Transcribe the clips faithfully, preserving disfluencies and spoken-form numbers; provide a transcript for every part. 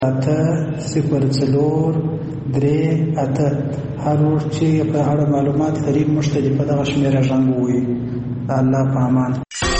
اته صفر څلور درې اته هر وخت چې په اړه معلومات لري موږ ته په دغه شمیره رنګ ووایي. الله په امان.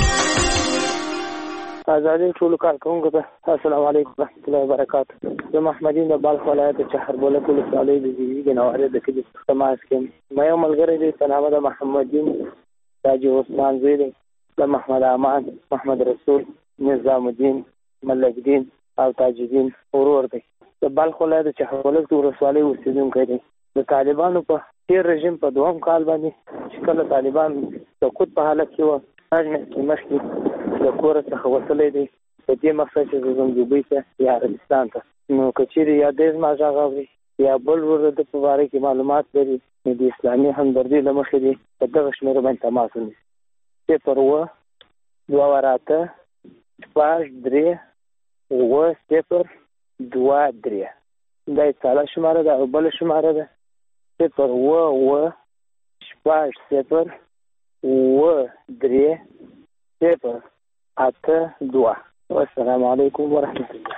ازادي ټول کارکونکو ته السلام علیکم ورحمۃ اللہ وبرکاتہ. زه محمدین د بلخ ولایت چهربوله ولسوالۍ د زیږیدې نوارې د کلي تماس کې مې یو ملګری دی په نامه د محمدین تاج عثمان زوی دی، د محمد امان، محمد رسول، نظام الدین، ملک دین او تاج الدین ورور دی. د بلخ ولایت چهربوله ولسوالۍ اوسېدونکی دی. د طالبانو په تیر رژیم په دوهم کال باندې چې کله طالبان سقوط په حالت کې وو، هغه مخکې د کور څخه وتلی دی په دې مقصد چې زه ځم دوبۍ ته یا عربستان ته. نو که چېرې یا ډېر زما غږ اوري یا بل ورور د په باره کې معلومات لري نو د اسلامي همدردۍ له مخې دې په دغه شمېره باندې تماس ونیسي. صفر اووه دوه اووه اته شپږ درې اووه صفر دوه درې دا یې ساله شماره ده او بله شماره ده صفر اووه اووه شپږ صفر اووه درې صفر اته دوه. والسلام علیکم ورحمۃ الله.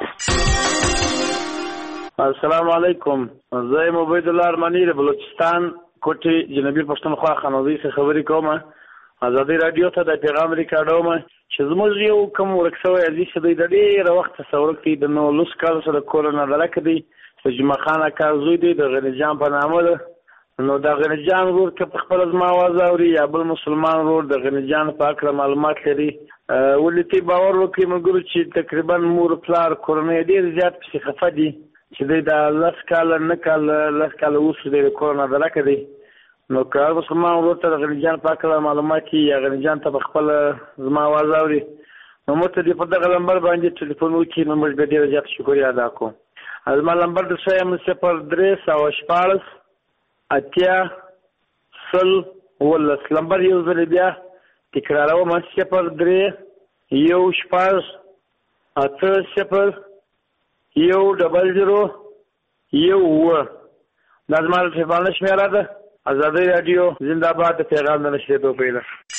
السلام علیکم. زه یم عبید الله ارمانی د بلوچستان کوټې جنوبي پښتونخوا خانوزۍ څخه خبرې کوم. ازادي راډیو ته د پیغام ریکارډوم چې زموږ یو کوم ورک شوی عزیز دی د ډېره وخته څورک دی د نولس کالو سره کورونه درک دی د جمعه خان اکا زوی دی د غني جان په نامه ده. نو د غني جان ورور که په خپل زما आवाज اوري یا بل مسلمان ورور د غني جان په اړه معلومات لري ولې تی باور وکړي مګر چې تقریبا مور پلار کورونه ډېر زیات پسې خفه دي چې د لس کاله نه کاله لس کاله اوس د کورونه درک دی. نو که مسلمان ورور ته د غني جان په اړه معلومات یا غني جان ته په خپل زما आवाज اوري نو موږ ته دې په دغه نمبر باندې ټلیفون وکړي نو موږ به ډېر زیات شکریا ادا کوو. زما نمبر د سیم صفر درې سوه شپاړس اتیا سل ولس. نمبر یو ځل بیا تکراروم صفر درې یو شپږ اته صفر یو ډبل زیرو یو اووه دا زما د ټلیفون شمېره ده. ازادي راډیو زنده باد. د پیغام د نشریدو پیله.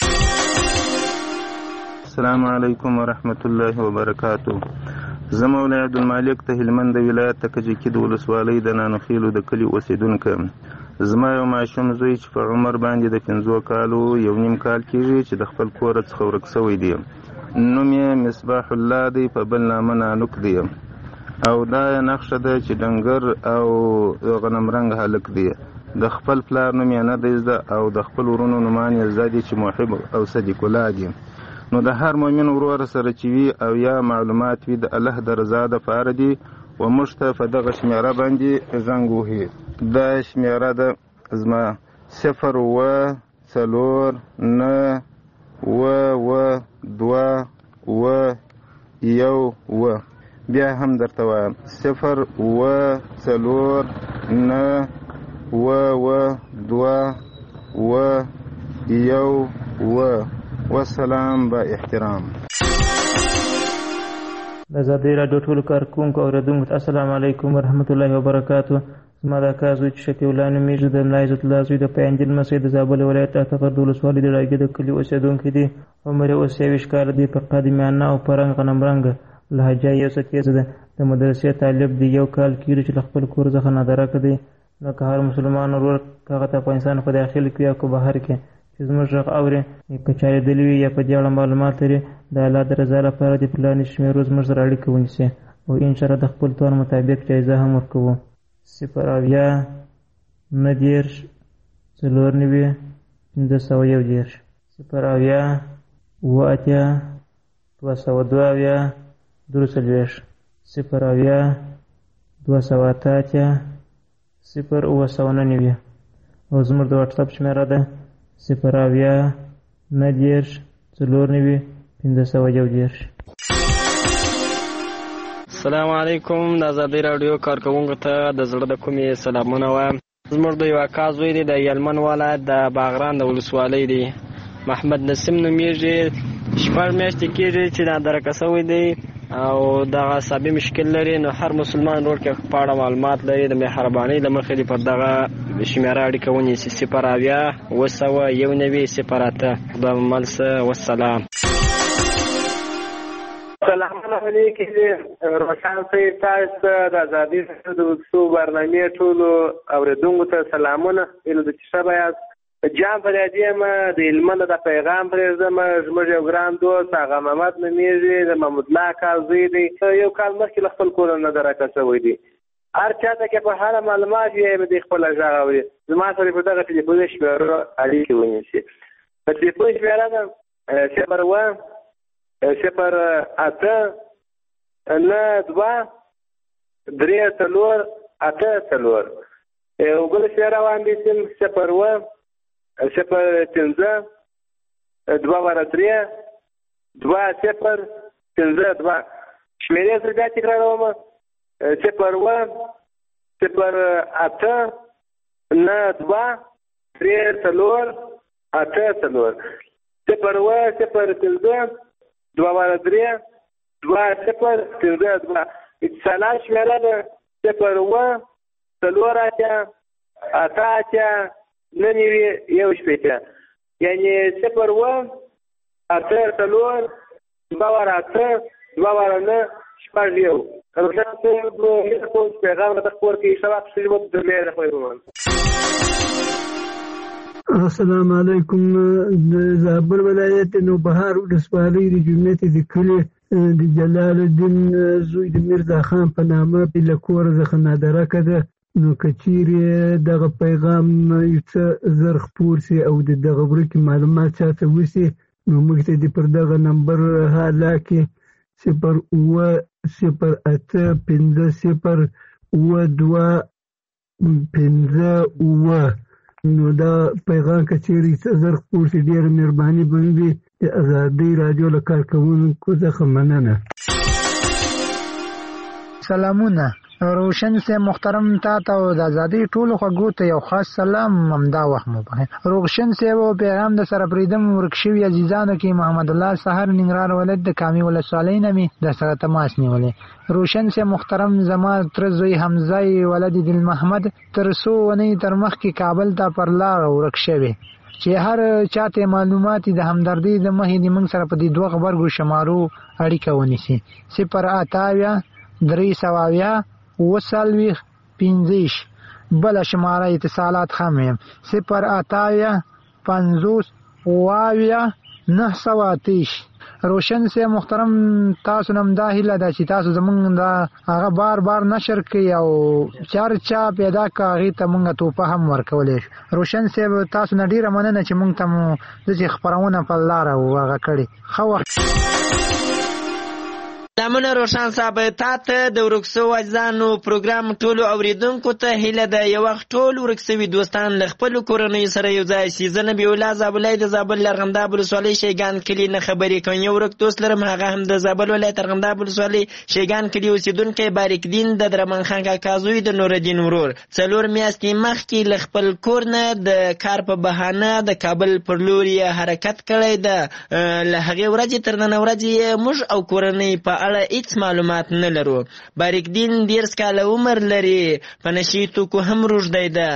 السلام علیکم ورحمۃ الله وبرکاتہ. زه مولا عبدالمالک ته هلمند ولایت ته کجکي د ولسوالۍ د نانوخیلو د کلي اوسېدونکی. زما یو ماشوم زوی چې په عمر باندې د پنځو کالو یو نیم کال کېږي چې د خپل کوره څخه ورک شوی دی. نوم یې مصباح الله دی، په بل نامه نانوک دی او دا نقشه ده چې ډنګر او غنمرنګ هلک دی. د خپل پلار نوم یې نه دی زده او د خپل ورونو نومان یې زده دي چې محب او صدیق الله دي. نو د هر مؤمن ورور سره چې وي او یا معلومات وي د الله د رضا دپاره دي و موږ ته په دغه شمېره باندې زنګ وهي. دا شمېره ده زما صفر اووه څلور نه اووه اووه دوه اووه یو اووه. بیا هم درته وایم صفر اووه څلور نه اووه اووه دوه اووه یو اووه. والسلام با احترام. د ازادي راډیو ټولو کارکوونکو او اورېدونکو ته السلام علیکم ورحمۃ الله وبرکاتہ. زما د اکا زوی چې شفیع الله نومېږي د ملا عزت الله زوی د پیانجل مسجد د زابل ولایت اټغر د ولسوالۍ د ډاګې د کلي اوسېدونکی دی. عمر یې اوس یویشت کاله دی. په قادمیانه او په رنګ غنمرنګه لهجه یې اوسه تیزه ده. د مدرسې طالب دی. یو کال کېږي چې له خپل کور څخه نادرکه دی. نو که هر مسلمان ورور هغه ته افغانستان په داخل کې یا که بهر کې چې زموږ غږ اوري که چا لیدلي وي یا په دې اړه معلومات لري د الله د رضا لپاره د پلانې شمېرو زموږ سره اړیکه ونیسي او انشاءالله د خپل توان مطابق جایزه هم ورکوو. صفر اویا نهه دېرش څلور نوي پنځه سوه یو دېرش صفر اویا اووه اتیا دوه سوه دوه اویا درې څلوېښت صفر اویا دوه سوه اته اتیا صفر اووه سوه نهه نوي او زموږ د واټساپ شمېره ده صفر اویا نهه دېرش څلور نوي پنځه سوه یو دېرش. السلام علیکم. د ازادۍ راډیو کارکوونکو ته د زړه د کومې سلامونه وایم. زموږ د یو اکا زوی دی د یلمن ولایت د باغران د ولسوالۍ دی. محمد نسیم نومېږي. شپږ میاشتې کېږي چې نادرکه شوی دی او دغه عصبي مشکل لري. نو هر مسلمان ورور کې په اړه معلومات لري د مهربانۍ له مخې دې پر دغه شمېره اړیکه ونیسي صفر اویا اووه سوه یو نوي صفر اته. خدای مو مل شه. والسلام. سلامونه علیکم روشن صاحب، تاسو ته د ازادي د وڅو برنامې ټولو اوریدونکو ته سلامونه. ایله د شپه یاست جام پر دې ما د علمنه د پیغام پرې زما زموږ یو ګران دوست هغه محمد نمیږي د محمود الله کاظمی دی، یو کال مخکې خپل کور نه درکه شوی دی. هر چاته کې په هر معلومات یې د خپل ځای اوري. زما سره په دغه ټلیفون شمیره اړیکه ونیسي. په ټلیفون شمیره ده صفر و صفر اته نه دوه درې څلور اته څلور. یو بل شمیره باندې سیم صفر و صفر پنځه دوه واره درې دوه صفر پنځه دوه. شمیرې سره بیا تکراروم: صفر و صفر اته نه دوه درې څلور اته څلور. صفر و صفر پنځه دوه واره درې دوه صفر پنځه دوه. اتصالات شمیره ده صفر و څلور اتیا اته اتیا نه نوي یو شپېته. یعنې صفر و اته څلور دوه واره اته دوه واره نه شپږ یو. روشن صاحب هیله کوم چې پیغام راته خپور کړي. ښه وخت ښه وخت درلې د خپل السلام علیکم. د زابل ولایت نوبهار ولسوالۍ د جومات د کلي د جلال الدین زوی د میرزا خان په نامه له کوره څخه نادرکه ده. نو که چیرې دغه پیغام یو څه زر خپور سي او د دغه ورکې معلومات چاته وسي، نو موږ ته د پر دغه نمبر حالا کې صفر اوه صفر اته پنځه صفر اوه دوه پنځه اوه. نو دا پیغام که چیرې څه زر خپور سي ډېره مهرباني به وي. د ازادۍ راډیو له کارکوونکو څخه مننه. سلامونه روشن سے محترم تا ته د ازادۍ ټولو خوږو ته یو خاص سلام همدا وخت مو په روشن سے و پیغام د سره پریدم ورکشوي عزیزانو کې محمد الله سحر ننګرهار ولایت د کامي ولسوالۍ نه می د سره تماس نیولې. روشن سے محترم زما تر زوی حمزه ولد دل محمد تر سو ونی تر مخ کې کابل ته پر لار ورکشوي چې هر چاته معلومات د همدردی د مخې د موږ سره په دې دوه خبرګو شمارو اړیکه ونیسي. صفر اتاویا درې سواویا وسلویخ پینزیش. بله شماره اتصالات خمیم صفر اتاویا پنزوس واویا نه سوا تیش. روشن سے محترم تاسو نم دا هیله ده چې تاسو زمونږ دا هغه بار بار نشر کړئ او چار چا پیدا کړه هغې ته مونږ توپه هم ورکولی شو. روشن صاحب تاسو نه ډېره مننه چې مونږ ته مو داسې خپرونه په لاره هغه کړې. ښه وخت. سلامونه روشن صاحب، تا ته د ورک سوو اجزانو پروګرام ټولو اوریدونکو ته هیله ده یو وخت ټول ورک سوي دوستان له خپلو کورنیو سره یو ځای شي. زه نبي الله زابلی د زابل ارغنداب ولسوالۍ شیګان کلي نه خبرې کوم. یو ورک دوست لرم هغه هم د زابل ولایت ارغنداب ولسوالۍ شیګان کلي اوسېدونکی باریک دین د درمان خان کاکا زوی د نورالدین ورور. څلور میاشتې مخکې له خپل کور نه د کار په بهانه د کابل پر لور یې حرکت کړی ده. له هغې ورځې تر نن ورځې موږ او کورنۍ په اړه هیڅ معلومات نه لرو. باریک دین ډېر کاله عمر لري، په نشي توکو هم روږدی ده.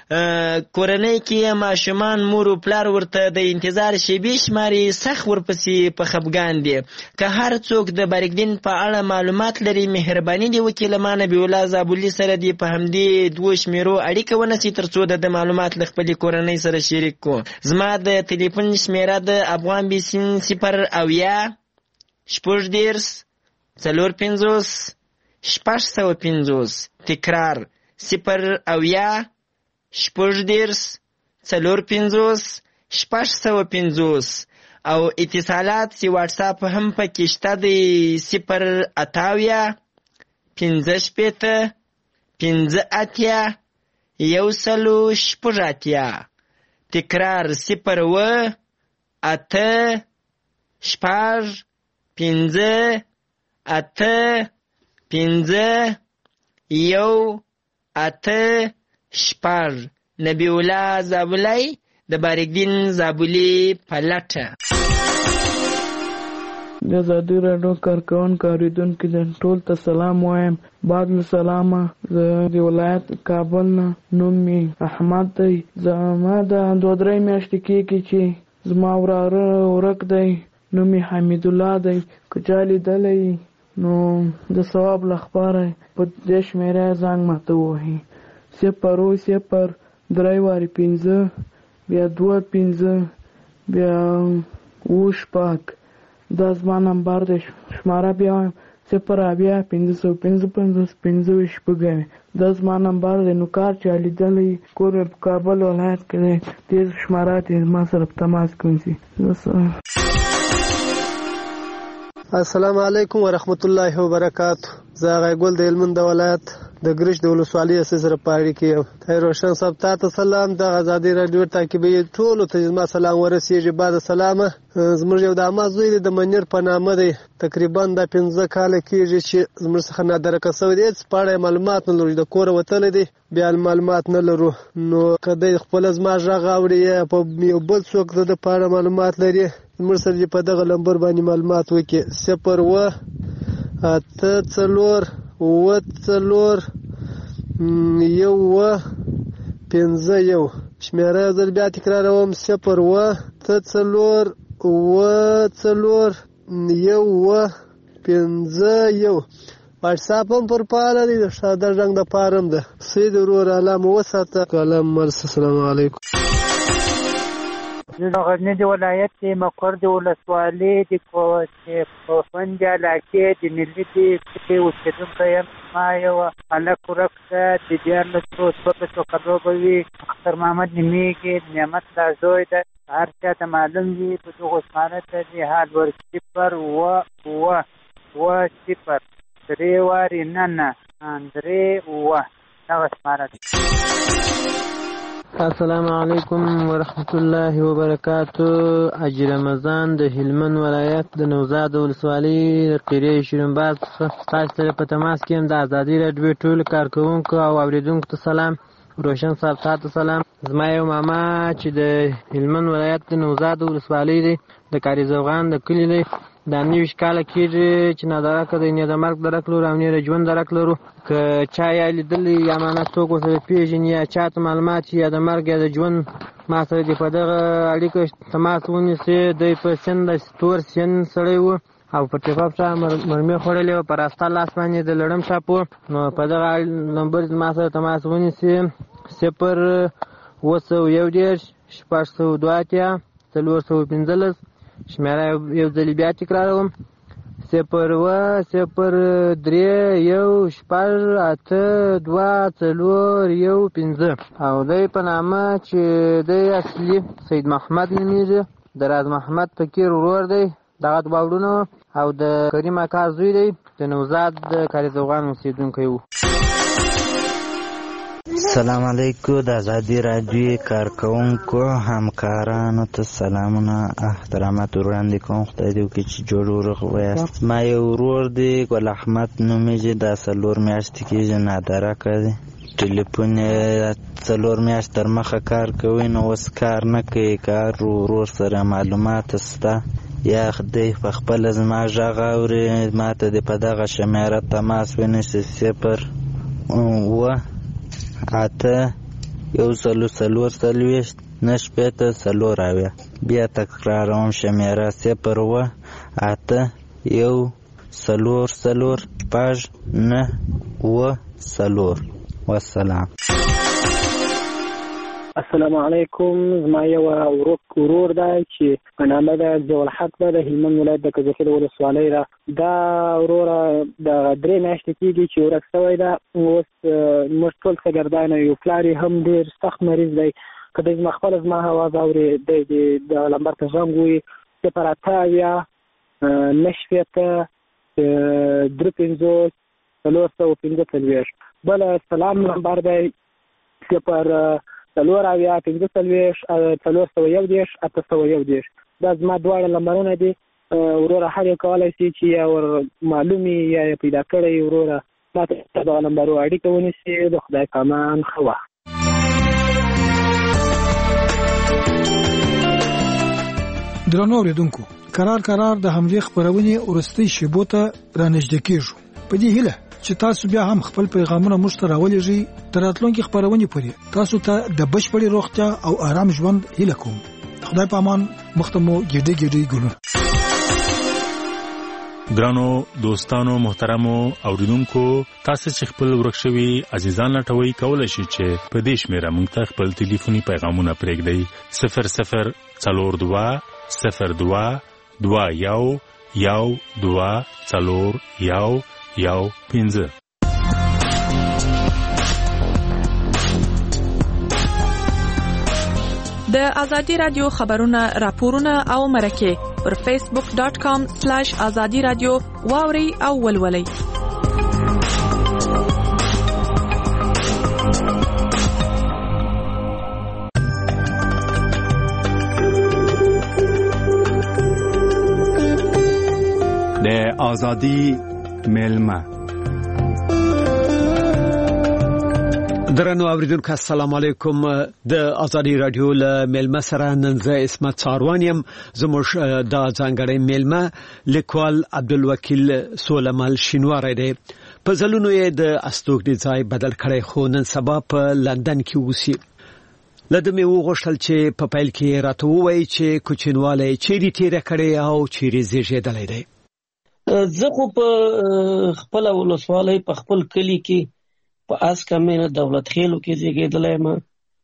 کورنۍ کې ماشومان مور و پلار ورته د انتظار شیبې شماري، سخت ورپسې په خفګان دي. که هر څوک د باریک دین په اړه معلومات لري مهرباني دې وکړي له ما نبي الله زابلي سره دې په همدې دوو شمیرو اړیکه ونیسي تر څو د معلومات له خپلې کورنۍ سره شریک کړو. زما د تلیفون شمیره د افغان بیسین صفر اویا شپږ دېرش څلور پنځوس شپږ سوه پنځوس. تکرار صفر اویا شپږ دېرش څلور پنځوس شپږ سوه پنځوس. او اتصالات سی واټساپ هم پکې شته دی صفر اتاویا پنځه شپېته پنځه اتیا یو سلو شپږ اتیا. تکرار صفر اوه اته شپږ پنځه اته پنځه یو اته شپږ. نبی الله زابلی د باریک دین زابلی په لټه. د ازادي راډیو کارکوونکو اورېدونکو ته ټول ته سلام وایم. بعد له سلامه زه د ولایت کابل نه، نوم مې احمد دی. زما د دوه درې میاشتې کېږي چې زما وراره ورک دی. نوم یې حمید الله دی. که چا لیدلی نو د ثواب لپاره په دې شمېره زنګ ماته ووهي: صفر اوه صفر درې وارې پنځه بیا دوه پنځه بیا اوه شپږ. دا زما نمبر دی. شماره بیا وایم: صفر اویا پنځه سوه پنځه پنځوس پنځه ویشت شپږ. دا زما نمبر دی. نو کار چا لیدلی کور مې په کابل ولایت کې دی، دې شماره ته ما سره په تماس کې ونیسي. السلام علیکم ورحمت الله وبرکاتو. زه هغه ګل د هلمند ولایت د ګرش د ولسوالۍ سره په اړیکه یم. طاهر روشن صاحب ته سلام. د ازادي رادیو تعقیبي ټولو ته زما سلام ورسیږي. بعد سلامه زموږ یو د اما زوی د منیر په نامه دی، تقریبا د پنځه کاله کېږي چې زموږ څخه نادرکه شوی دی. هېڅ په اړه معلومات نه لرو، د کوره وتلی دی بیا معلومات نه لرو. نو که دی خپله زما غږ اوري یا په یو بل څوک د ده په اړه معلومات لري، زموږ سره دې په دغه نمبر باندې معلومات وکړي: صفر اوه اته څلور اوه څلور یو اوه پنځه یو. شمېره یو ځل بیا تکراروم: صفر اوه اته څلور اوه څلور یو اوه پنځه یو. واټساپ هم پر فعاله دی، د ساده رنګ دپاره هم ده. سید ورور الله مو وساته. کلام مرسه. السلام علیکم. زه د غزني ولایت د مقر د ولسوالۍ د کوفند علاقې د ملي د کې اوسېدونکی یم. ما یو هلک ورک ده، د دیارلسو شپږو کالو به وي. اختر محمد نومېږي، نعمت الله زوی ده. هر چا ته معلوم وي په دغو شماره ته د حال ور صفر اوه اوه اوه صفر درې وارې نه نه درې اوه دغه شماره ده. السلام علیکم ورحمت الله وبرکاتو. حاجي رمضان د هلمند ولایت د نوزاد ولسوالۍ د قریه شیرینباز څخه تاسو سره په تماس کې یم. د ازادي راډیو ټولو کارکوونکو او اورېدونکو ته سلام. روشن صاحب ته سلام. زما یو ماما چې د هلمند ولایت د نوزاد ولسوالۍ دی، د کاري زوغان د کلي دی. دا نویشت کاله کېږي چې نادرکه دی، نه د مرګ درک لرو او نه د ژوند درک لرو. که چا یا لیدلی یا مانا څوک ورسره پېژني یا چا ته معلومات یا د مرګ یا د ژوند ما سره دې په دغه اړیکه تماس ونیسي. دی په سن د تور سن سړی و او په ټیپاپ شا مرمۍ خوړلې وه، په راسته لاس باندې د لړم شاپ و. نو په دغه نمبر ما سره تماس ونیسي: صفر اوه سوه یو دېرش شپږ سوه دوه اتیا څلور سوه پنځلس. شمېره یو ځلې بیا تکراروم: صفر اوه صفر درې یو شپږ اته دوه څلور یو پنځه. او دی په نامه چې دی اصلي سید محمد نومېږي، د راز محمد فقیر ورور دی. دغه دوه وروڼه او د کریم اکا زوی دی، د نوزاد د کاري زوغان اوسېدونکی و. السلام علیکم. د ازادي راډیو کارکوونکو همکارانو ته سلامونه احترامات وړاندې کوم. خدای دې وکړي چې جوړ ورغ ویاست. ما یو ورور دی ګل احمد نومېږي، دا څلور میاشتې کېږي نادرکه دی. ټلیفون یې څلور میاشت تر مخه کار کوي، نو اوس کار نه کوي. کار ورور سره معلومات شته یا دی په خپله زما غږ اوري، ما ته دې په دغه شمېره تماس ونیسي: صفر اوه اته یو څلور څلور څلوېښت نه شپېته څلور اویا. بیا تکراروم: شمېره صفر اوه اته یو څلور څلور شپږ نه اوه څلور. والسلام. السلام علیکم. زما یو ورک ورور دی چې په نامه ده ضیاءالحق ده، د هلمند ولایت د کجکي ولسوالۍ ده. دا وروره د درې میاشتې کېږي چې ورک شوی ده. اوس موږ ټول شاګردان یو، پلار یې هم ډېر سخت مریض دی. که دی زما خپله زما اواز اوري، دی د لمبر ته زنګ ووهي: صفر اته اویا نه شپېته درې پنځوس څلور سوه پنځه څلوېښت. بله سلام نمبر دی: صفر څلور اویا پنځه څلوېښت څلور سوه یو دېرش اته سوه یو دېرش. دا زما دواړه نمبرونه دي. وروره هر یو کولی شي چې یا ور معلوم یا یې پیدا کړی وروره ما ته دغه نمبرو اړیکه ونیسي. د خدای په امان، ښه وخت. درنو اورېدونکو، کرار کرار د حملې خپرونې وروستۍ شېبو ته رانږدې کېږو. په دې هیله چې تاسو بیا هم خپل پیغامونه موږ ته راولېږئ. تر راتلونکي خپرونې پورې تاسو ته د بشپړې روغتیا او آرام ژوند هیله کوم. خدای په امان. مخ ته مو ګېډې ګېډې ګلونه. ګرانو دوستانو محترمو اوریدونکو تاسو چې خپل ورک شوي عزیزان لټوي کولای شئ چې په دې شمیره موږ ته خپل ټلیفوني پیغامونه پرېږدئ صفر صفر څلور دوه صفر دوه دوه یو یو دوه څلور یو یو پنځه. د ازادي رادیو خبرونه راپورونه او مرکه پر فیسبوک ډاټ کام سلاش ازادي رادیو واوري او ولولئ. د ازادي ملما درنو اوریدونکو السلام علیکم. د ازادي رادیو له ملما سره نن زه اسمت چاروانیم. زموږ د ځانګړي ملما لیکوال عبدالوکیل سولمال شینواری دی. په ځلونو یې د استوګنې ځای بدل کړی خو نن سبا په لندن کې اوسي. لده مې وغوښتل چې په پیل کې راته ووایي چې کوچنوالی چیرې تېره کړې او چیرې زیږېدلی دی. زه خو په خپله ولسوالۍ په خپل کلي کې په اسکه مینه دولت خیلو کې زیږېدلی یم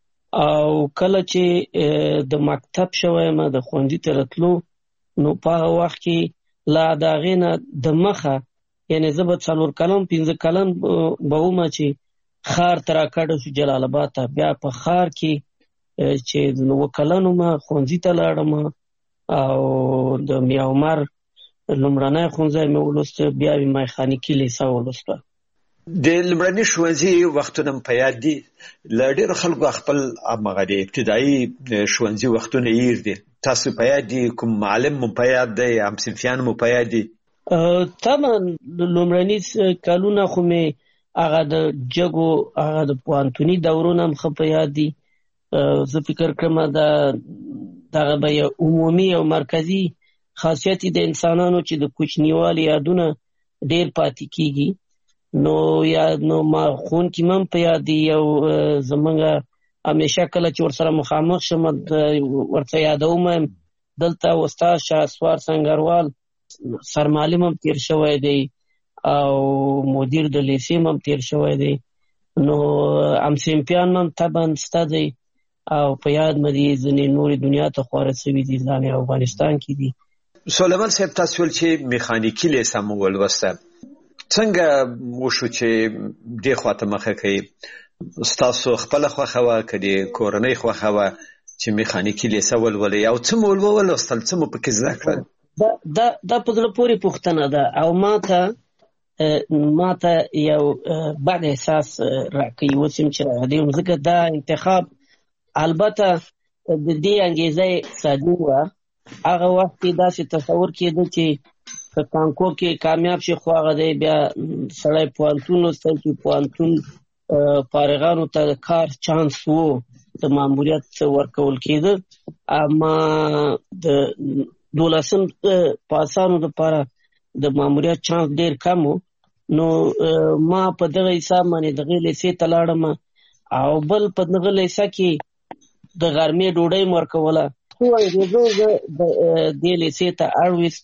او کله چې د مکتب شوی یم د ښوونځي ته راتلو نو په هغه وخت کې لا د هغې نه د مخه یعنې زه به څلور کلن پنځه کلن به وم چې ښار ته راکډه شو جلال آباد ته. بیا په ښار کې چې اووه کلن وم ښوونځي ته لاړم او د میاعمر لومړنی ښوونځی مې ولوسته بیا مې میخانیکي لیسه ولوسته. د لومړني ښوونځي وختونه په یاد دي؟ له ډېرو خلکو خپل همغه د ابتدایي ښوونځي وختونه هېر دي. تاسو په یاد دي؟ کوم معلم مو په یاد دی؟ همصنفیان مو په یاد دي؟ طبعا لومړني کلونه خو مې هغه د جګو هغه د پوهنتوني دورونه هم ښه په یاد دي. زه فکر کوم دغه به یو عمومي او مرکزي خاصیت د انسانانو چې د کوچنیوالي یادونه ډېر پاتې کېږي. نو یاد نو ما ښوونکي مم په یاد دي. یو زمونږ همیشه کله چې ورسره مخامخ شم ورته یادوم دلته استاد شهسوار سنګروال سرمعلم هم تېر شوی دی او مدیر د لیسې هم تېر شوی دی. نو همصنفیان هم طبعا شته دی او په یاد مې دي ځینې نورې دنیا ته خواره شوي دي ځانې افغانستان کې دي. سلیمان صاحب تاسو ویل چې میخانیکي لیسه مو ولوسته. څنګه وشو چې دې خواته مخه کوي؟ ستاسو خپله خوښه وه که د کورنۍ خوښه وه چې میخانیکي لیسه ولولئ او څه مو ولوستل؟ څه مو پکې زده کړل؟ دا په زړه پورې پوښتنه ده او ما ته ما ته یو بد احساس راکوي اوس یم چې راغلی یم ځکه دا انتخاب البته د دې انګیزه اقتصادي وه. هغه وخت کې داسې تصور کېده چې که کانکور کې کامیاب شي خو هغه دی بیا سړی پوهنتون لوستل چې پوهنتون فارغانو ته د کار چانس و د ماموریت ورکول کېده. اما د دولسم پاسانو دپاره د ماموریت چانس ډېر کم و. نو ما په دغه حساب باندې دغې لیسې ته لاړم او بل په دغه لیسه کې د غرمې ډوډۍ مې ورکوله. خو انګېزو زه د دې لیسې ته اړویست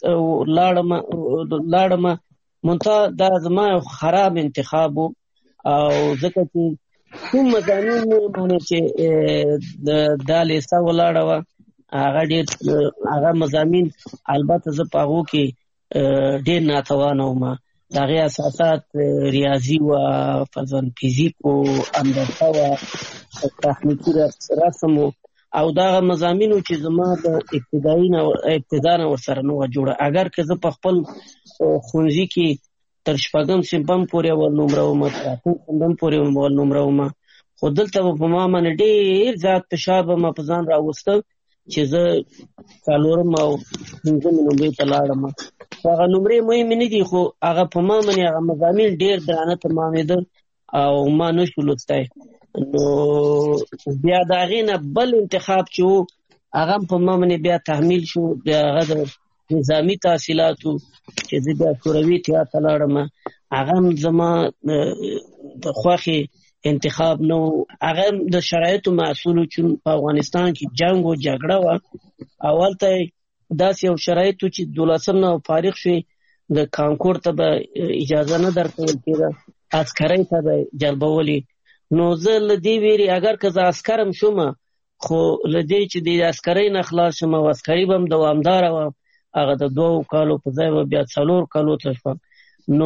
لاړم منتها دا زما یو خراب انتخاب و او ځکه چې کوم مضامین مې باندې چې دا لیسه ولاړه وه هغه ډېر هغه مضامین البته زه په هغو کې ډېر ناتوانه وم. د هغې اساسات ریاضي وه، فضل فزیک و، هندسه وه، تخنیکي رسم و او دغه مضامینو چې زما د ابتدایي نه ابتدا نه ورسره نه وه جوړه. اگر که زه په خپل ښوونځي کې تر شپږم صنف هم پورې اول نمره وم، تر اتم صنف هم پورې اول نمره وم، خو دلته به په ما باندې ډېر زیات فشار به ما په ځان راوسته چې زه څلورم او پنځمې نمرې ته لاړم. هغه نمرې مهمې نه دي خو هغه په ما باندې هغه مضامین ډېر درانه تمامېده او ما نه شو لوستی. نو بیا د هغې نه بل انتخاب چې و هغه هم په ما باندې بیا تحمیل شو، بیا هغه د نظامي تحصیلاتو چې زه بیا شوروي اتحاد ته لاړم. هغه هم زما د خوښې انتخاب نه و. هغه د شرایطو محصول و چې په افغانستان کې جنګ و جګړه وه او هلته داسې یو شرایط و چې دولسم نه فارغ شوې د کانکور ته به اجازه نه درکول کېده، عسکرۍ ته به جلبولې. نو زه له دې ویرې اگر که زه عسکرم شوم خو له دې چې د عسکرۍ نه خلاص شم او عسکري به هم دوامداره وم، هغه د دوو کالو په ځای به بیا څلور کالو ته شوم. نو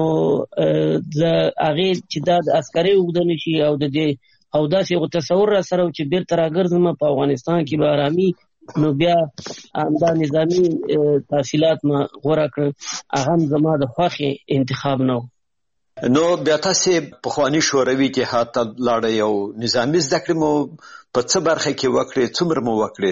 زه هغې چې دا د عسکرۍ اوږده نه شي او د دې او داسې یو تصور را سره و چې بیرته راګرځم په افغانستان کې به ارامي، نو بیا همدا نظامي تحصیلات ما غوره کړل. هغه هم زما د خوښې انتخاب نه و. نو بیا تاسې پخواني شوروي اتحاد ته لاړئ او نظامي زده کړې مو په څه برخه کې وکړې؟ څومره مو وکړې؟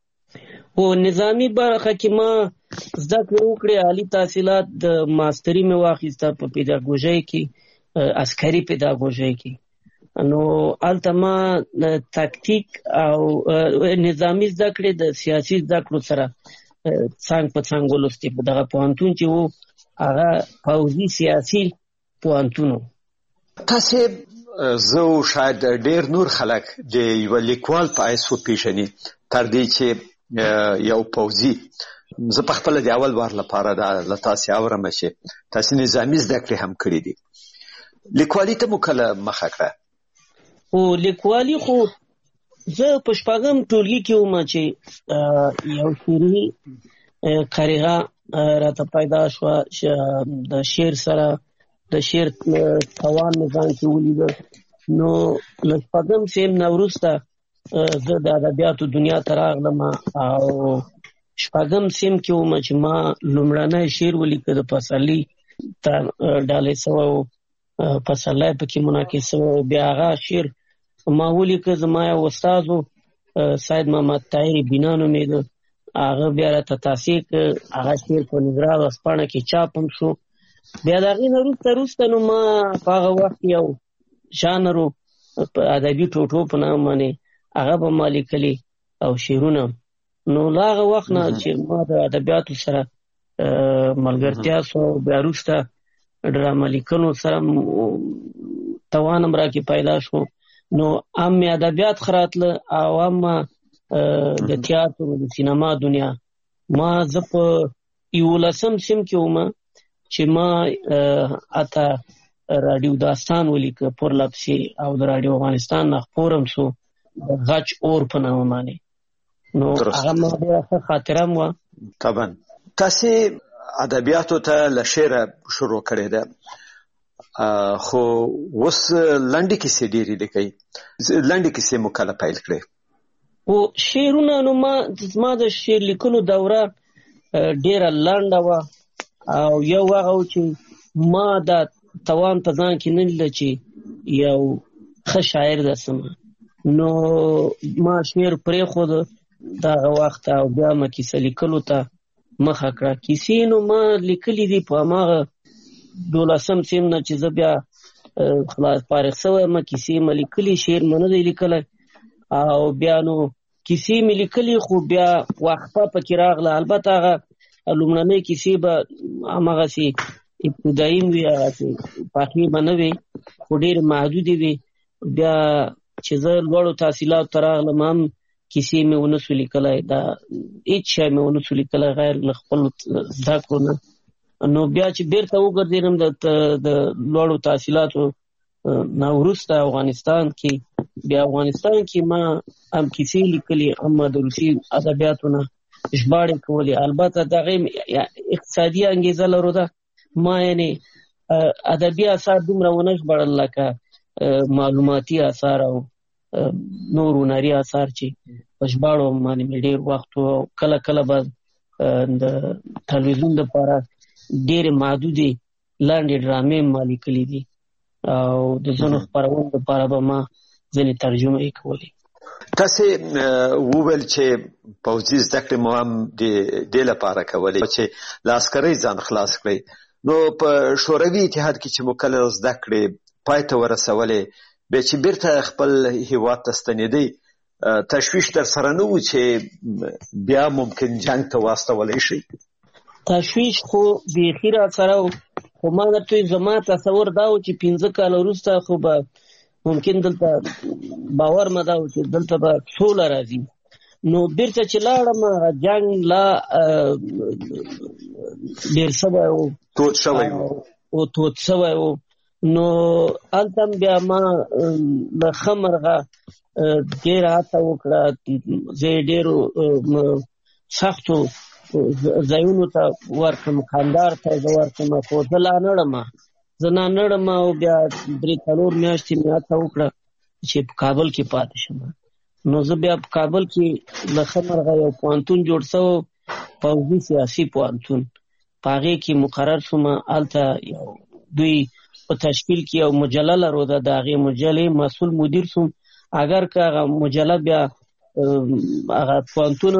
په نظامي برخه کې ما زده کړې وکړې، عالي تحصیلات د ماستري مې واخیسته په پیداګوژۍ کې، عسکري پیداګوژۍ کې. نو هلته ما تکتیک او نظامي زده کړې د سیاسي زده کړو سره څنګ په څنګ ولوستې. په دغه پوهنتون چې و هغه پوځي سیاسي پوهنتون و. تاسې زه او شاید ډېر نور خلک د یوه لیکوال په حیث وپېژني تر دې چې یو پوځي. زه په خپله د اول وار لپاره دا له تاسې اورم چې تاسې نظامي زده کړې هم کړي دي. لیکوالي ته مو کله مخه کړه؟ خو لیکوالي خو زه په شپږم ټولګي کې وم چې یو شعري قریغه راته پیدا شوه، د شعر سره د شعر توان مې ځان کې ولیده. نو له شپږم صنف نه وروسته زه د ادبیاتو دنیا ته راغلم او شپږم صنف کې وم چې ما لومړنی شعر ولیکه د پسرلي ته ډالۍ سوی و، پسرلی پکې منعکس سوی و. بیا هغه شعر ما ولیکه، زما یو استاد و سید محمد طاهر بینا نومېده، هغه بیا راته تاسیح کړ. هغه شعر په نظرا ورځپاڼه کې چاپ هم شو. بیا د هغې نه وروسته وروسته نو ما په هغه وخت یو ژانر و په ادبي ټوټو په نام باندې، هغه به ما لیکلي او شعرونه. نو له هغه وخت نه چې ما د ادبیاتو سره ملګرتیا سوه، بیا وروسته ډرامه لیکنو سره توان هم راکې پیدا شو. نو هم مې ادبیات ښه راتله او هم د تیاتر د سینما دنیا. ما زه په یولسم صنف کې وم چې ما اته راډیو داستان ولیکه پرلپسې او د راډیو افغانستان نه خپور هم سو د غچ اور په نامه باندې. نو هغه ما ډېره ښه خاطره هم وه. طبعا تاسې ادبیاتو ته له شعره شروع کړې ده، خو اوس لنډې کیسې ډېرې لیکئ. لنډې کیسې مو کله پیل کړې؟ خو شعرونه نو ما زما د شعر لیکلو دوره ډېره لنډه وه او یو هغه و چې ما دا توان په ځان کې نه لیده چې یو ښه شاعر ده سم. نو ما شعر پرېښود دغه وخت او بیا ما کیسه لیکلو ته مخه کړه. کیسې نو ما لیکلي دي په هماغه دولسم صنف نه چې زه بیا خلاص فارغ سوی یم، کیسې مې لیکلي، شعر مې نه دی لیکلی. او بیا نو کیسې مې لیکلي خو بیا وقفه پکې راغله. البته هغه لومړنۍ کیسې به هماغسې ابتدایي هم وي، هغسې پخې به نه وي خو ډېرې محدودې وي. بیا چې زه لوړو تحصیلاتو ته راغلم هم کیسې مې ونه سو لیکلی، دا هېڅ شی مې ونه سو لیکلی غیر له خپلو زده کړو نه. نو بیا چې بیرته وګرځېدم د لوړو تحصیلاتو نه وروسته افغانستان کې، بیا افغانستان کې ما هم کیسې لیکلي، هم د روسي ادبیاتو نه ژباړې کولې. البته د هغې اقتصادي انګېزه لرله. ما یعنې ادبي اثار دومره ونه ژباړل لکه معلوماتي اثار او نور هنري اثار چې په ژباړو باندې مې ډېر وخت و. کله کله به د تلویزیون دپاره ډېرې محدودې لنډې ډرامې ما لیکلي دي او د ځینو خپرونو دپاره به ما ځینې ترجمه یې کولې. تاسې وویل چې پوځي زده کړې مو هم د دې لپاره کولې چې له عسکرۍ ځان خلاص کړئ. نو په شوروي اتحاد کې چې مو کله زده کړې پای ته ورسولې، بیا چې بیرته خپل هېواد ته ستنېدئ، تشویش در سره نه و چې بیا ممکن جنګ ته واستولی شئ؟ تشویش خو بیخي را سره و، خو ما درته زما تصور دا و چې پنځه کاله وروسته خو به ممکن دلته باور مې دا و چې دلته به سوله راځي. نو بیرته چې لاړم جنګ لا ډېر شوی و، تود شوی و او تود شوی و. نو هلته بیا ما له ښه مرغه ډېره هڅه وکړه، زه یې ډېرو سختو ځایونو ته ورکړم، کندهار ته زه ورکړم، خو زه لا نړم زه لا نړم او بیا درې څلور میاشتې مې هڅه وکړه چې په کابل کې پاتې شم. نو زه بیا په کابل کې له ښه مرغه یو پوهنتون جوړ شوی، پوځي سیاسي پوهنتون، په هغې کې مقرر شوم. هلته یو دوی په تشکیل کې یو مجله لرو، د هغې مجلې مسؤل مدیر شوم. اگر که هغه مجله بیا هغه پوهنتون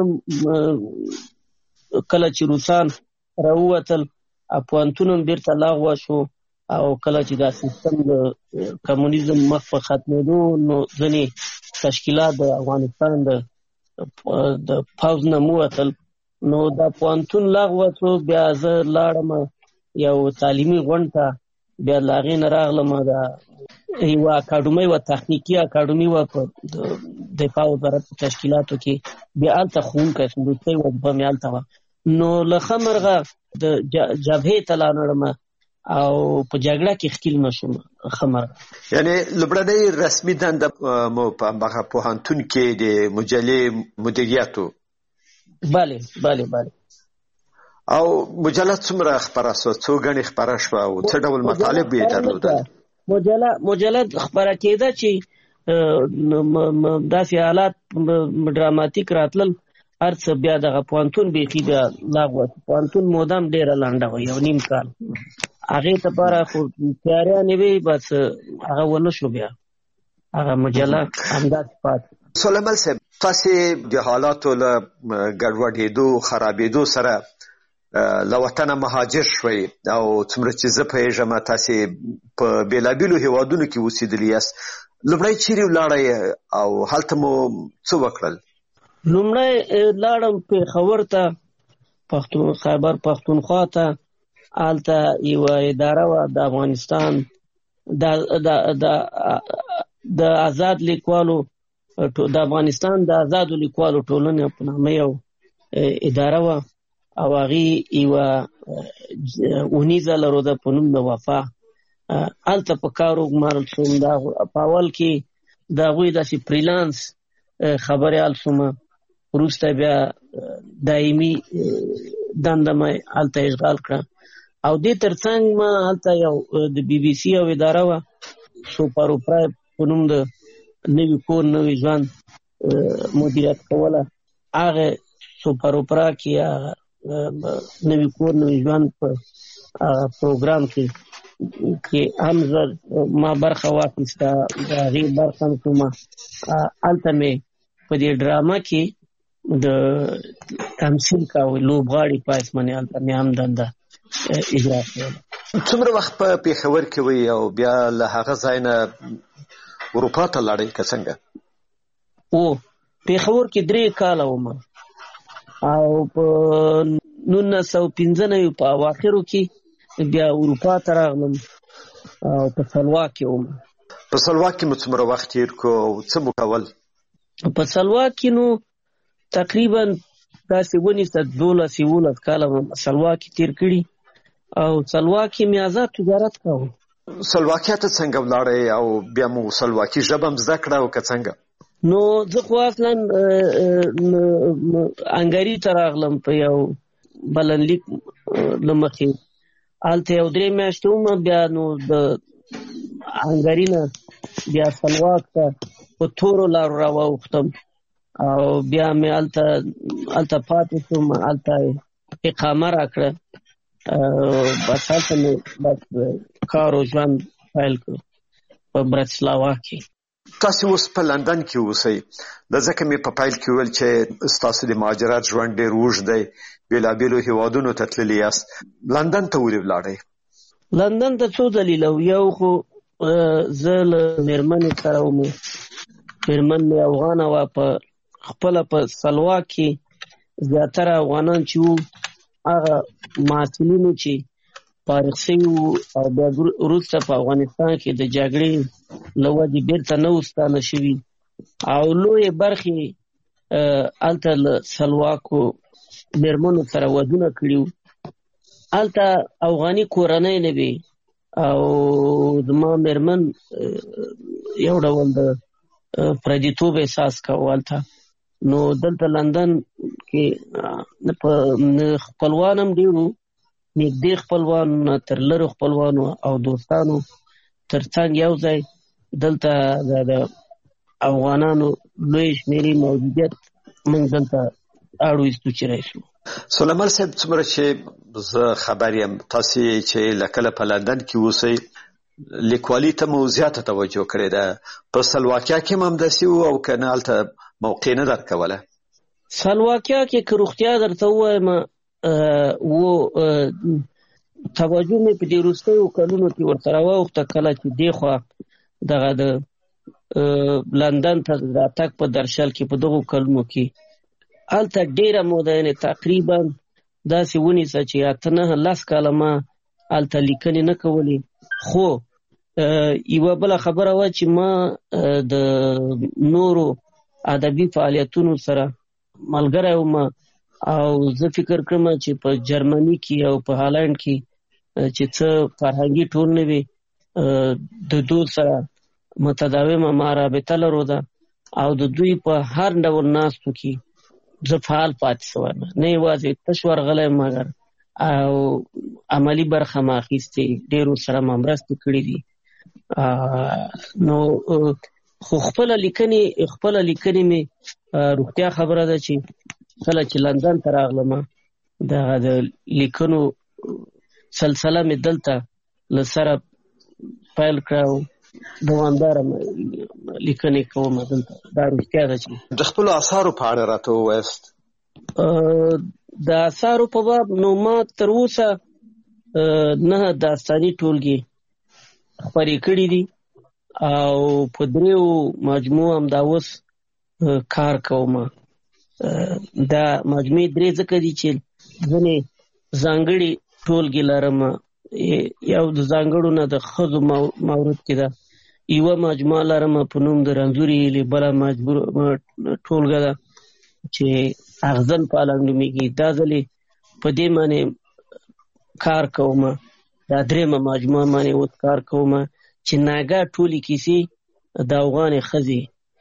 کله چې روسان راووتل، پوهنتون هم بیرته لغوه شو، او کله چې دا سیستم د کمونیزم مخ په ختمېدو نو ځینې تشکیلات د افغانستان د پوځ نه ووتل، نو دا پوهنتون لغوه شو. بیا زه لاړم یو تعلیمي غونډ ته، بیا له هغې نه راغلم د یوه اکاډمۍ وه، تخنیکي اکاډمي وه په دفاع وزارت په تشکیلاتو کې، بیا هلته ښوونکی شوم، وروستۍ وظیفه مې هلته وه. نو له ښه مرغه د جبهې ته لا نړم او په جګړه کې ښکیل نه شوم. ښه مرغه یعنې لومړنۍ رسمي دنده مو په هماغه پوهنتون کې د مجلې مدیریت و؟ بله بله بله. او مجله څومره خپره شوه؟ څو ګڼې خپره شوه او څه ډول مطالب یې درلودل؟ مجله مجله خپره کېده چې داسې حالات ډراماتیک راتلل، هر څه بیا دغه پوهنتون بیخي بیا لغوه. پوهنتون مودام ډېره لنډه وه، یو نیم کال. هغې دپاره خو تیاریانې وې، بس هغه ونه شو، بیا هغه مجله همداسې پاتې. سلیمان صاحب، تاسې د حالاتو له ګډوډېدو خرابېدو سره له وطنه مهاجر شوئ، او څومره چې زه پوهېږم تاسې په بېلابېلو هېوادونو کې اوسېدلي یاست. لومړی چیرې ولاړئ او هلته مو څه وکړل؟ لومړی لاړم پېښور ته، پښتون خیبر پښتونخوا ته. هلته یوه اداره وه د افغانستان د آزاد لیکوالو د افغانستان د آزادو لیکوالو ټولنې په نامه یو اداره وه، او هغې یوه اونیزه لرله په نوم د وفا. هلته په کار وګمارل شوم. په اول کې د هغوی داسې فریلانس خبریال شوم، وروسته بیا دایمي دنده مې هلته اشغال کړه. او دې تر څنګ ما هلته یو د بي بي سي یو اداره وه، سوپاروپرا په نوم د نوي کور نوي ژوند مدیریت کوله. هغه سوپاروپرا کې هغه نوي کور نوي ژوند په پروګرام کې کې هم زه ما برخه واخیسته، د هغې برخه هم کومه. هلته مې په دې ډرامه کې د تمثیل کاوه، لوبغاړي په اسمانې هلته مې هم دنده اجرا کوله. څومره وخت په پېښور کې وئ او بیا له هغه ځای نه اروپا ته لاړئ که څنګه؟ او پېښور کې درې کاله وم، او په نولس سوه پنځه نوي په اواخرو کې بیا اروپا ته راغلم او په سلواک کې وم. په سلواک کې مو څومره وخت تېر کړو او څه مو کول؟ په سلواک کې نو تقریبا داسې ونیسه دولس یولس کاله مو سلواک کې تېر کړي، او سلواک کې مې آزاد تجارت کاوه. سلواکیا ته څنګه ولاړئ او بیا مو سلواکي ژبه هم زده کړه او که څنګه؟ نو زه خو اصلا انګري ته راغلم په یو بلنلیک له مخې. هلته یو درې میاشتې وم، بیا نو د انګري نه بیا سلواک ته په تورو لارو راواوښتم، او بیا مې هلته هلته پاتې شوم. هلته اقامه راکړه، بس هلته مې بس کار او ژوند پیل کړو په براتسلاوا کې. تاسې اوس په لندن کې اوسئ، د ځکه مې په پیل کې ویل چې ستاسو د مهاجرت ژوند ډېر اوږد دی، بېلابېلو هېوادونو ته تللي یاست. لندن ته ولې ولاړئ؟ لندن ته څو دلیله و. یو خو زه له مېرمنې سره وم، مېرمن مې افغانه وه. په خپله په سلواک کې زیاتره افغانان چې وو هغه محصلینو چې فارغ شوي وو او بیا وروسته په افغانستان کې د جګړې له وجې بېرته نه وو ستانه شوي، او لویې برخې هلته له سلواکو مېرمنو سره ودونه کړي وو. هلته افغاني کورنۍ نه وي او زما مېرمن یو ډول د پردیتوب احساس کوو هلته. نو دلته لندن کې خپلوان هم ډېر وو، نږدې خپلوان تر لرې خپلوانو او دوستانو تر څنګ یو ځای دلته د افغانانو لوی شمېرې موجودیت موږ دلته اړ ویستو چې راشو. سلیمان صاحب څومره چې زه خبر یم تاسې چې له کله په لندن کې اوسئ لیکوالي ته مو زیاته توجه کړې ده. په سلواکیا کې هم همداسې وو او که نه هلته موقع نه درکوله؟ سلواکیا کې که روغتیا درته ووایم و توجه مې په دې وروستیو کلونو کې ورسره واوښته کله چې دې خوا دغه د لندن ته راتګ په درشل کې په دغو کلونو کې هلته ډېره موده یعنې تقریبا داسې ونیسه چې اته نه لس کاله ما هلته لیکنې نه کولې. خو یوه بله خبره وه چې ما د نورو ادبي فعالیتونو سره ملګری وم او زه فکر کړم چې په جرمني کې او په هالند کې چې څه فرهنګي ټولنې وي د دوی سره متداومه ما رابطه لرو ده او د دوی په هر ډول ناستو کې زه فعال پاتې شوی یم، نه یوازې تش ورغلی مګر او عملي برخه ما اخیستې، ډېرو سره ما مرستې کړي دي. نو خو خپله لیکنې خپله لیکنې مې روغتیا خبره ده چې کله چې لندن ته راغلم دغه د لیکنو سلسله مې دلته له سره پیل کړه او دوامداره لیکنې کوم دلته. دا روغتیا ده چې د خپلو اثارو په اړه راته ووایاست. د اثارو په باب نو ما تر اوسه نه داستاني ټولګې خپرې کړي دي او په دریو مجموع هم دا اوس کار کوم. دا مجموعې درې ځکه دي چې ځینې ځانګړي ټولګې لرم، یو د ځانګړو نه د ښځو مورد کې ده، یوه مجموعه لرم په نوم د رنځورې هیلې، بله ټولګه ده چې اغزن پالنګ نومېږي. دا ځلې په دې باندې کار کوم. دا درېیمه مجموعه باندې اوس کار کوم چې ناګه ټولې کیسې د افغانې ښځې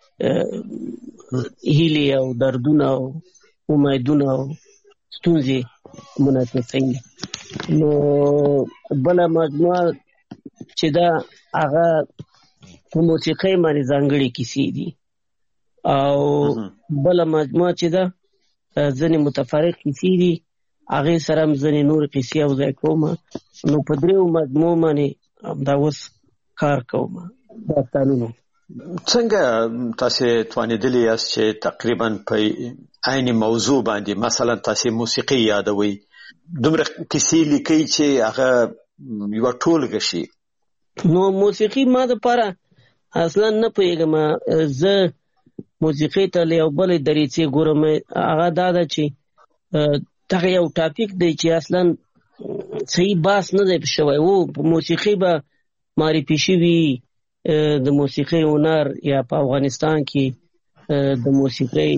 هیلې او دردونه او امیدونه او ستونزې منعکسوي. نو بله مجموعه چې ده هغه په موسیقۍ باندې ځانګړې کیسې دي او بله مجموعه چې ده ځینې متفرق کیسې دي، هغې سره هم ځینې نورې کیسې یوځای کوم. نو په دریو مجموعو باندې همدا اوس کار کوم داستانونو. څنګه تاسې توانېدلي یاست چې تقریبا په عین موضوع باندې مثلا تاسې موسیقي یادوئ، دومره کیسې لیکئ چې هغه یوه ټولګه شي؟ نو موسیقي ما دپاره اصلا نه پوهېږم. زه موسیقۍ ته له یو بلې دریڅې ګورم. هغه دا ده چې دغه یو ټاپک دی چې اصلا صحیح بحث نه دی شوی. و موسیقي به معرفي شوي د موسیقۍ هنر یا په افغانستان کې د موسیقۍ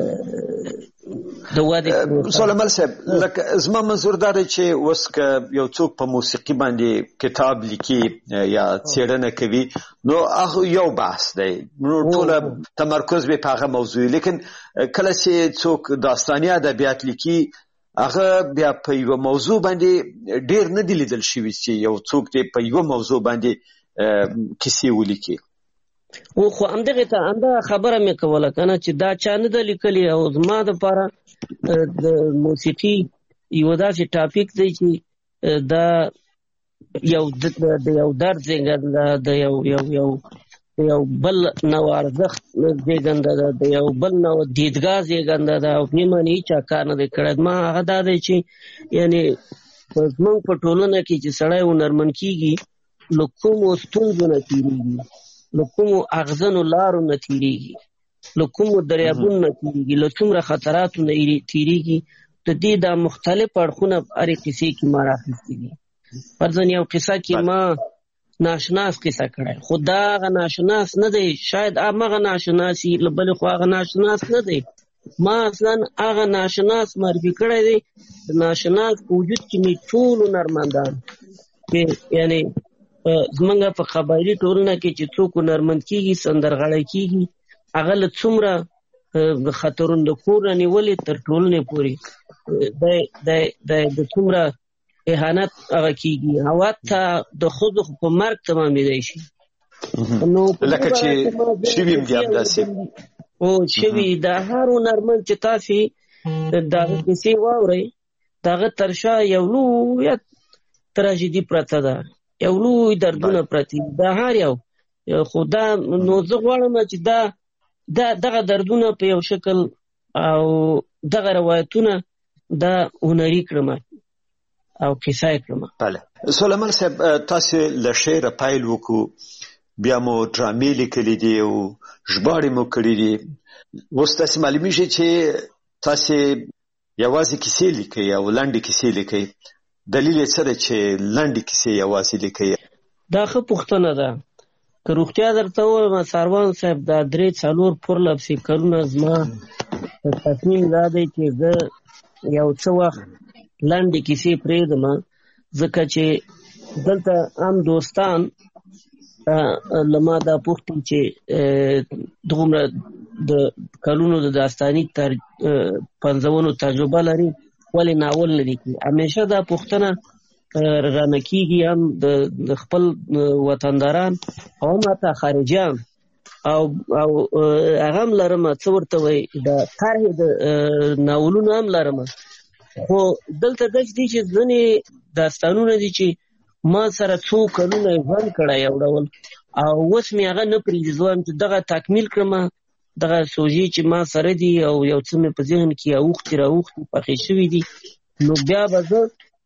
د ودې. سلیمان صاحب لکه زما منظور دا دی چې اوس که یو څوک په موسیقي باندې کتاب لیکي یا څېړنه کوي نو هغه یو بحث دی، نو ټوله تمرکز به په هغه موضوع، لیکن کله چې څوک داستاني ادبیات لیکي هغه بیا په یوه موضوع باندې ډېر نه دي لیدل شوي چې یو څوک دی په یوه موضوع باندې کیسې ولیکي. او خو همدغې ته همدغه خبره مې کوله که نه چې دا چا نه ده لیکلې. او زما دپاره د موسیقي یو داسې ټاپک دی چې دا یو د یو درد زېږنده ده، د یو یو یو د یو بل نوع ارزښت زېږنده ده، د یو بل نوع دیدګاه زېږنده ده او دې باندې هېچا کار نه دی کړی. ما هغه دا دی چې یعنې زموږ په ټولنه کې چې سړی هنرمن کېږي له کومو ستونزو نه تېرېږي، له کومو اغزنو لارو نه تېرېږي، له کومو دریابونو نه تېرېږي، له څومره خطراتو نه تېرېږي. د دې دا مختلف اړخونه هرې کیسې کې ما راخیستي دي. فرضاً یو قصه کې ما ناشناس قصه کړی، خو دا هغه ناشناس نه دی، شاید همغه ناشناس وي، له بلې خوا هغه ناشناس نه دی. ما اصلا هغه ناشناس معرفي کړی دی. ناشناس په وجود کې مې ټول هنرمندان یعنی زمونږ په قبایلي ټولنه کې چې څوک هنرمند کېږي سندرغاړی کېږي هغه له څومره خطرونه د کور نه نیولې تر ټولنې پورې د څومره اهانت هغه کېږي او حتی د ښځو په مرګ تمامېدی شي. لکه چې شوي م دي همداسې او شوي د هر هنرمند چې تاسې د هغه کیسې واورئ د هغه تر شا یو لویه تراژیدي پرته ده، یو لوی دردونه پرتې دي د هر یو. خو دا نو زه غواړم چې دا دغه دردونه په یو شکل او دغه روایتونه دا هنري کړم او کیسه یې کړم. بله سلیمان صاحب تاسې له شعره پیل وکړو، بیا مو ډرامې لیکلي دي او ژباړې مو کړي دي. اوس تاسې معلومیږي چې تاسې یوازې کیسې لیکئ او لنډې کیسې لیکئ. دلیل یې څه دی چې لنډې کیسې یوازې لیکئ؟ دا ښه پوښتنه ده. که روغتیا درته ووایم ساروان صاحب دا درې څلور پرلپسې کلونه زما تصمیم دا دی چې زه یو څه وخت لنډې کیسې پرېږدم، ځکه چې دلته هم دوستان له ما دا پوښتي چې دومره د کلونو د داستاني پنځونو تجربه لري ولې ناول نه لیکي. همیشه دا پوښتنه رانه کېږي هم د خپل وطنداران او هم حتی خارجیان او هغه هم لرم څه ورته وایي د طرحې د ناولونو هم لرم. خو دلته داسې دي چې ځینې داستانونه دي چې ما سره څو کلونه ژوند کړی یو ډول او اوس مې هغه نه پرېږدي. زه وایم چې دغه تکمیل کړم، دغه سوژې چې ما سره دي او یو څه مې په ذهن کې اوښتي راوښتي پخې شوي دي، نو بیا به زه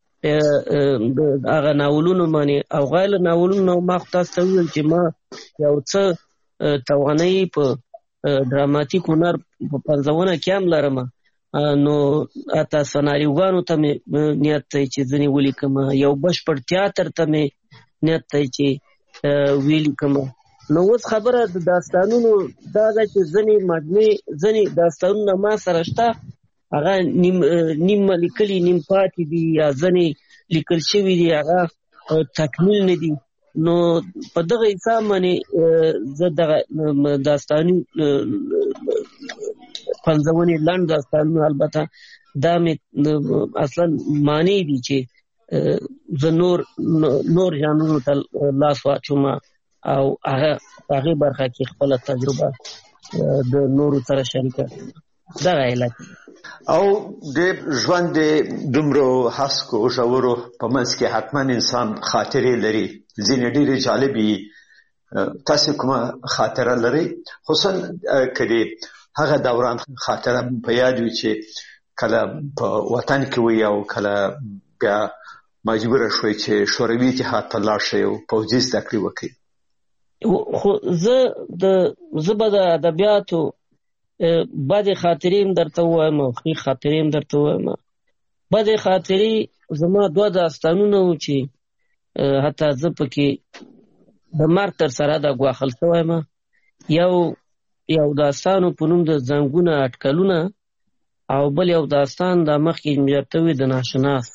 هغه ناولونو باندې او غیر ناولونو ما خو تاسو ته وویل چې ما یو څه توانایي په ډراماتیک هنر په پنځونه کې هم لرم. نو حتی سناریوګانو ته مې نیت دی چې ځینې ولیکم، یو بشپړ تیاتر ته مې نیت دی چې ولیکم. نو اوس خبره د داستانونو دا ده چې ځینې مجموعې ځینې داستانونه ما سره شته هغه نیم لیکلي نیم پاتې دي یا ځینې لیکل شوي دي هغه تکمیل نه دي. نو په دغه حساب باندې زه دغه داستاني پنځونې لنډ داستانونه البته دا مې اصلا معنی دي چې زه نور نور ژانرونو ته لاس واچوم او هغه هغې برخه کې خپله تجربه د نورو سره شریکه دغه علت. او د ژوند د دومره هسکو ژورو په منځ کې حتما انسان خاطرې لري، ځینې ډېرې جالبې. تاسې کومه خاطره لرئ خصوصا که د هغه دوران خاطره په یاد وي چې کله په وطن کې وي او کله بیا مجبوره شوئ چې شوروي اتحاد ته لاړ شئ او پوځي زده کړې وکړئ؟ خو زه د زه به د ادبیاتو بدې خاطرې هم درته ووایم او ښې خاطرې هم درته ووایم. بدې خاطرې زما دوه داستانونه وو چې حتی زه پکې د مرګ تر سره دا ګواښل شوی یم. یو یو داستانو په نوم د زنګونه اټکلونه او بل یو داستان دا مخکې مې درته وویل د ناشناس.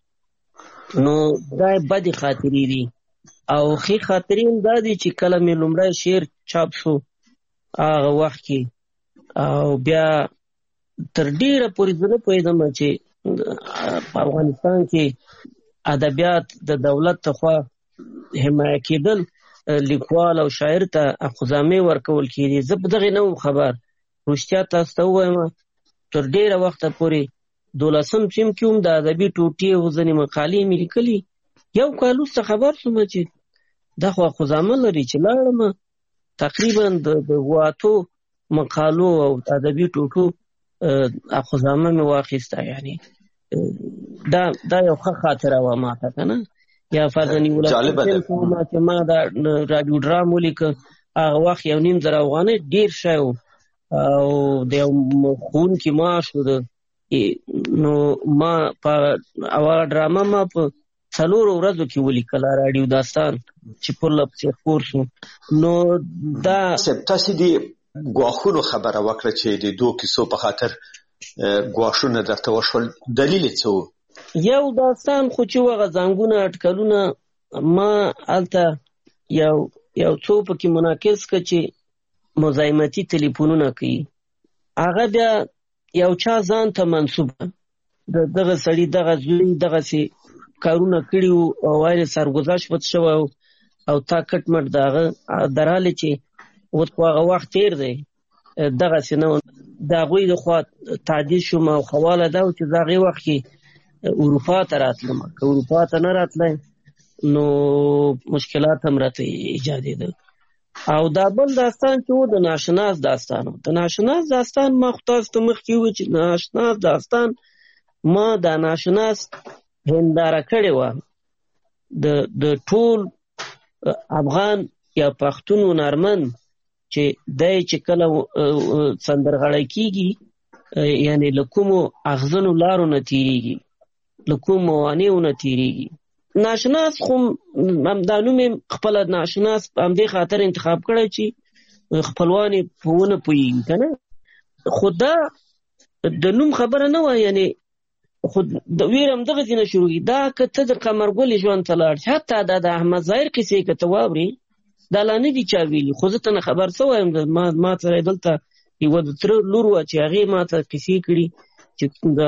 نو دا بدې خاطرې دي. او ښې خاطرې هم دا دي چې کله مې لومړی شعر چاپ شو هغه وخت کې او بیا تر ډیره پورې زه نه پوهېدم چې په افغانستان کې ادبیات د دولت لخوا حمایه کېدل لیکوال او شاعر ته اخذامې ورکول کېدي. زه په دغې نه وم خبر. رښتیا تاسو ته ووایم تر ډیره وخته پورې دولسم صنف کې هم د ادبي ټوټې او ځینې مقالې مې لیکلي. یو کال وروسته خبر شوم چې دا خو اخذامه لري چې لاړم تقریبا د اووه اتو مقالو او ادبي ټوټو اخذامه مې واخیسته. یعنی دا دا یو ښه خاطره وه ما ته که نه. یا فرضاً چې ما دا راډیو ډرام ولیکه هغه وخت یو نیم زره افغانۍ ډېر شی و او د یو ښوونکي معاش و. نو ما په هغه ډرامه ما په څلورو ورځو کې ولیکله راډیو داستان چې پرله پسې خپور شو. نو دا تاسې د ګواښونو خبره وکړه چې د دوه کیسو په خاطر ګواښونه درته وشول، دلیل یې څه و؟ یو داستان خو چې وغه زنګونه اټکلونه ما هلته یو یو څو پکې مناقض که چې مزاحمتي تلیفونونه کوي، هغه بیا یو چا ځان ته منسوب د دغه سړي دغه زوی دغسې کارونه کړي وو او وایي سرګذشت پت شوی او تا کټ مټ د هغه در حالې چې اوس خو هغه وخت تېر دی دغسې نه د هغوی د خوا تعدیل شوم او خواله دا و چې د هغې وخت کې اروپا ته راتلم، که اروپا ته نه راتلی نو مشکلات هم راته ایجادېدل. او دا بل داستان چې و د ناشناس داستان و. د ناشناس داستان ما خو تاسو ته مخکې وویل چې ناشناس داستان ما دا ناشناس هنداره کړې وه د د ټول افغان یا پښتون هنرمند چې دی چې کله سندرغاړی کېږي یعنې له کومو اغزنو لارو نه تېرېږي، له کومو موانعو نه تېرېږي. ناشناس خو همدا نوم یې خپله ناشناس همدې خاطر انتخاب کړی چې خپلوان یې په ونه پوهېږي که نه. خو دا د نوم خبره نه وه، یعنې خو د ویر همدغسې نه شروع کېږي. دا که ته د قمرګلې ژوند ته لاړ شې، حتی دا د احمد ظاهر کیسې که ته واورې دا لا نه دي چا ویلي، خو زه ته نه خبر شوی یم. ما ما سره دلته یوه د تره لور وه چې هغې ما ته کیسې کړي چې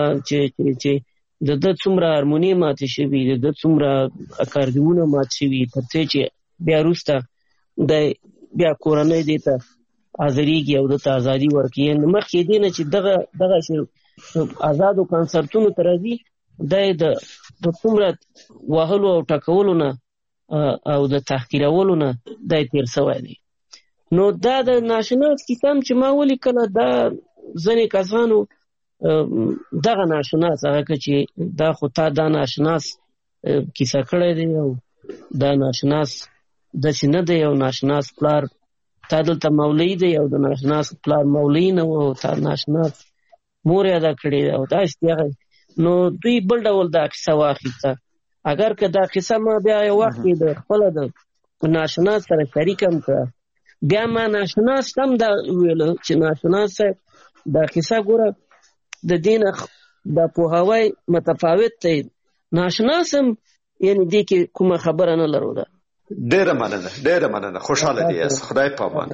چې د ده څومره هارموني ماتې شوي، د ده څومره اکاردیونه مات شوي، تر څې چې بیا وروسته دی بیا کورنۍ دې ته حاضرېږي او ده ته ازادي ورکوي. مخکې دې نه چې دغه دغسې آزادو کنسرتونو ته راځي، دی د څومره وهلو او ټکولو نه او د تحقیرولو نه دی تېر سوی دی. نو دا د ناشناس کیسه هم چې ما ولیکله، دا ځینې کسانو دغه ناشناس هغه که چې دا خو تا دا ناشناس کیسه کړی دی او دا ناشناس داسې نه دی، او ناشناس پلار تا دلته مولوي دی او د ناشناس پلار مولوي نه و او تا ناشناس مور یې ادا کړې ده او داسې هغه. نو دوی بل ډول دا کیسه واخیسته. اگر که دا قصه ما بیا یو وخت کې د خپله د ناشناس سره شریک هم کړه، بیا ما ناشناس هم دا وویله چې ناشناس صاحب دا قصه ګوره د دې نه دا پوهاوی متفاوت دی، ناشناس هم یعنې دې کې کومه خبره نه لرو. ده ډېره مننه ډېره مننه، خوشحاله دې یاست، خدای په امان.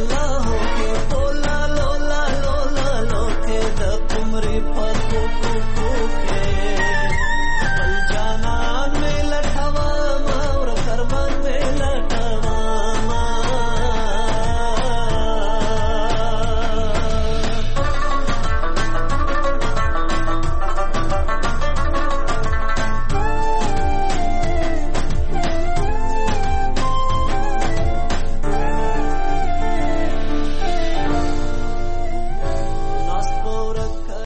Put